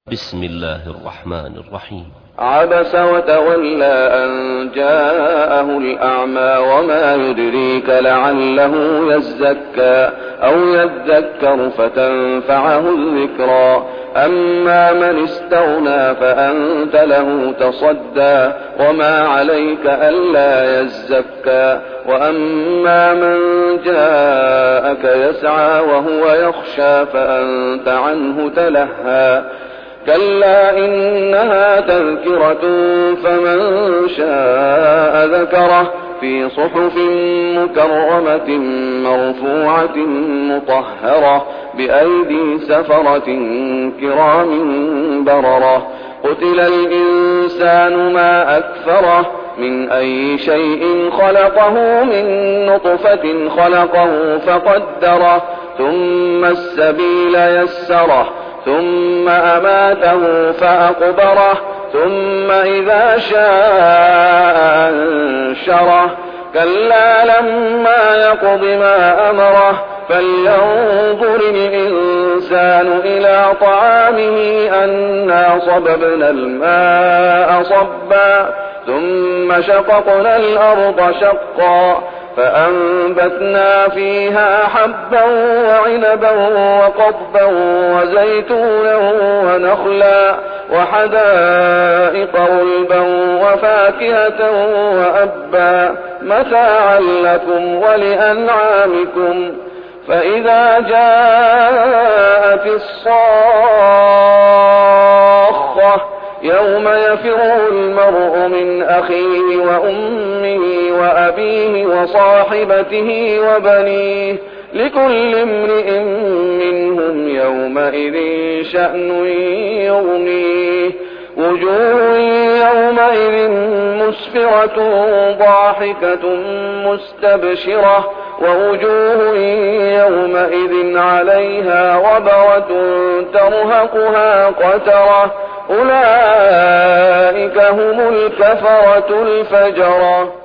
بسم الله الرحمن الرحيم. عبس وتولى أن جاءه الأعمى وما يدريك لعله يزكى أو يذكر فتنفعه الذكرى. أما من استغنى فأنت له تصدى وما عليك ألا يزكى. وأما من جاءك يسعى وهو يخشى فأنت عنه تلهى. كلا إنها تذكرة فمن شاء ذكره في صحف مكرمة مرفوعة مطهرة بأيدي سفرة كرام بررة. قتل الإنسان ما أكفره من أي شيء خلقه من نطفة خلقه فقدره ثم السبيل يسره ثم أماته فأقبره ثم إذا شاء أنشره. كلا لما يقض ما أمره فلينظر الإنسان إلى طعامه أنا صببنا الماء صبا ثم شققنا الأرض شقا فأنبتنا فيها حبا وعنبا وقضبا وزيتونا ونخلا وحدائق غلبا وفاكهة وأبا متاعا لكم ولأنعامكم. فإذا جاءت الصاخة يوم يفر المرء من أخيه وأمه وأبيه وصاحبته وبنيه لكل امرئ منهم يومئذ شأن يغنيه. وجوه يومئذ مسفرة ضاحكة مستبشرة ووجوه يومئذ عليها غبرة ترهقها قترة. أولئك هم الكفرة الفجرة.